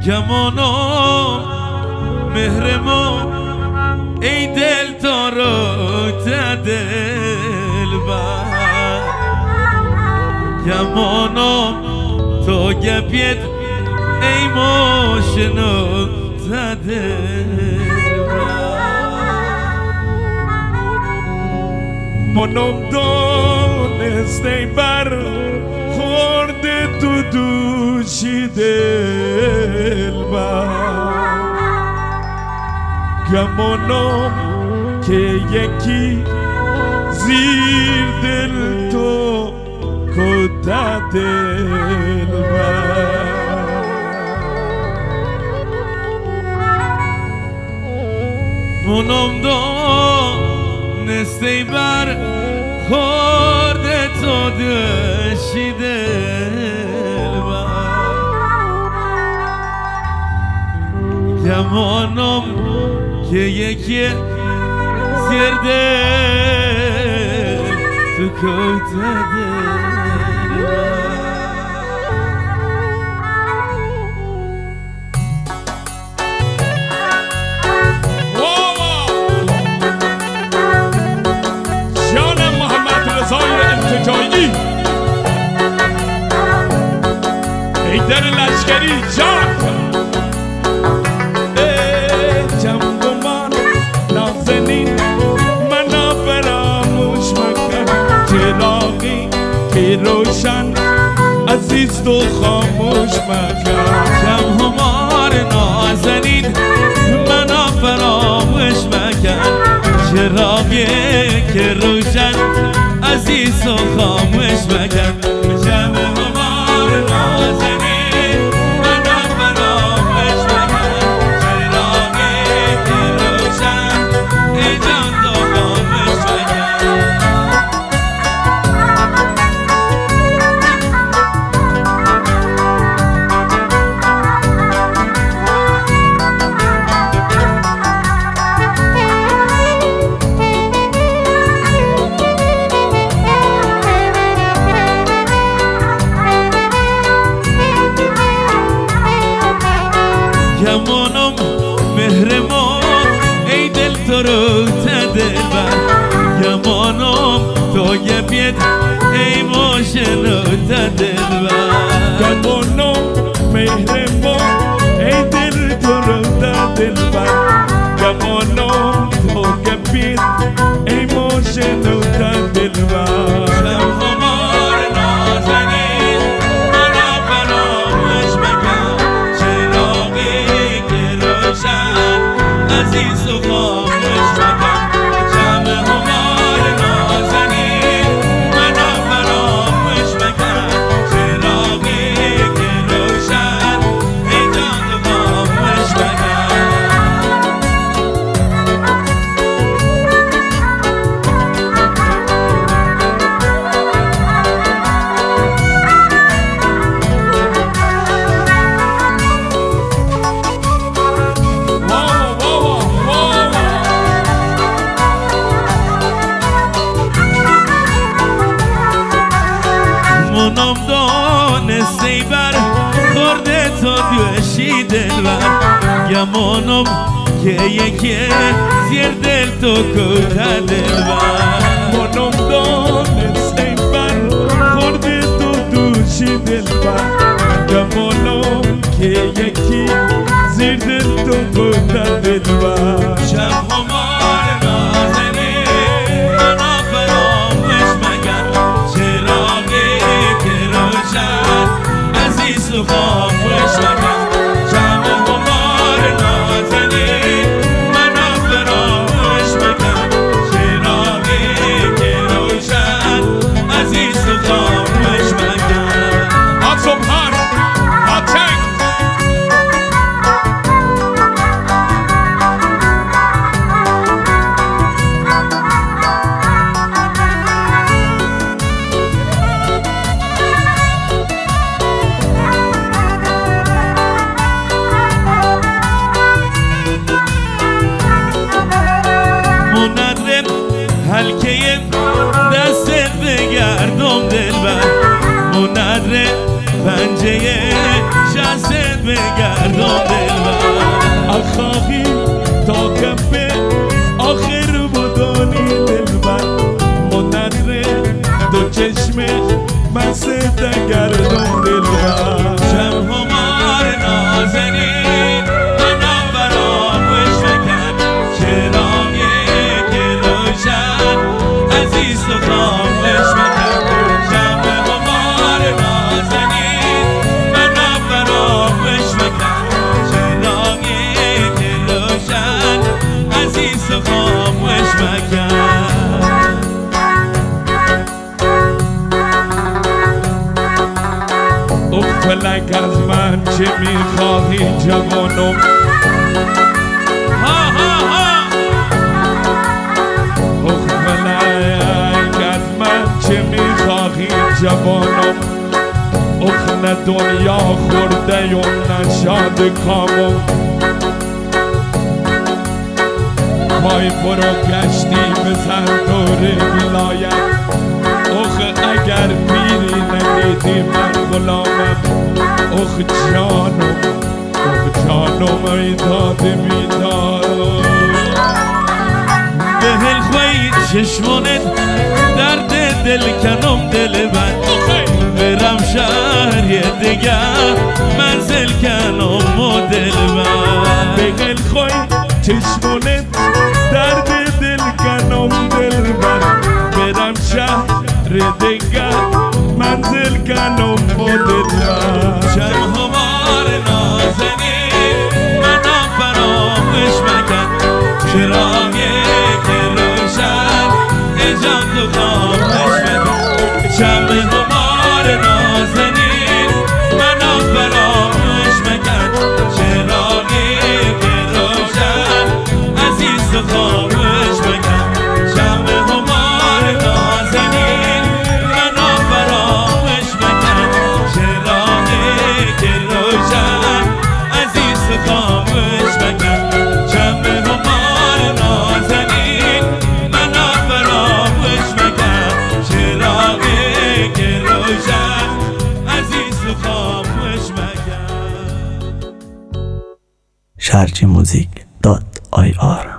گمانم مهرمو ای دل تو رو دلبر گمانم تو گپید ای ماشنو منم دانسته بر خورده تو دوشی دلبر گمانم که یکی زیر دل تو کتا دلبر منم دانسته بر خورده تو دوشی دلبر گمانم که یکی زیر دل تو کتا دلبر جایی ای در لشکری جان جمع نازنین منا فراموش مکن چراغی که روشن عزیز تو خاموش مکن جمع نازنین منا فراموش مکن چراغی که روشن عزیز و خاموش مکن جمع همار نازنین منا فراموش مکن چراغی که روشن ای جان تو خاموش گمانم مهرمو ای دل تو رو دلبر گمانم تو گپید ای ماشنو دلبر گمانم مهرمو ای دل تو رو دلبر گمانم تو گپید ای ماشنو دلبر عزیز و خاموش مکن جمع همار نازنین منا فراموش مکن چراغی که روشن ای جان تو خاموش منم دانسته بر خورده تو دوشی دلبر گمانم که یکی زیر دل تو کتا دلبر منم دانسته بر خورده تو دوشی دلبر گمانم که یکی زیر دل تو کتا دلبر شب همار نازنین منا فراموش مکن چراغی که روشن عزیز و خاموش مکن جمع همار نازنین منا فراموش مکن چراغی که روشن عزیز و خاموش مکن سبحان حلقه دستت بگردم دلبر منادر پنجه شستت بگردم فراموش مکن. فلک از من چه میخواهی جوانم؟ ها ها ها فلک از من چه میخواهی جوانم؟ نه دنیا خورده و نه شاد کامم. پای برو گشتی بزن دور ولایت. اگر پیری ندیدی من غلامم. جانم ای داد بیدار. دهل خوی چشمانت درد دل کنم دل بند. برم شهر یه دیگر منزل کنم و دل بند. دهل خوی چشمانت درد دل کنم دل بند. برم شهر دیگر منزل کنم و دل بند. شرم همار نازنین منو فراموش مکن. چراغی که روشن ایجان تو خاموش مکن. شرم همار نازنین منو فراموش مکن. چراغی که روشن عزیز تو خاموش مکن. شرم همار نازنین منو فراموش مکن. چراغی که روشن عزیز تو خاموش مکن. شرم همار نازنین منو فراموش مکن. چراغی که روشن عزیز تو خاموش مکن. sharjmusic.ir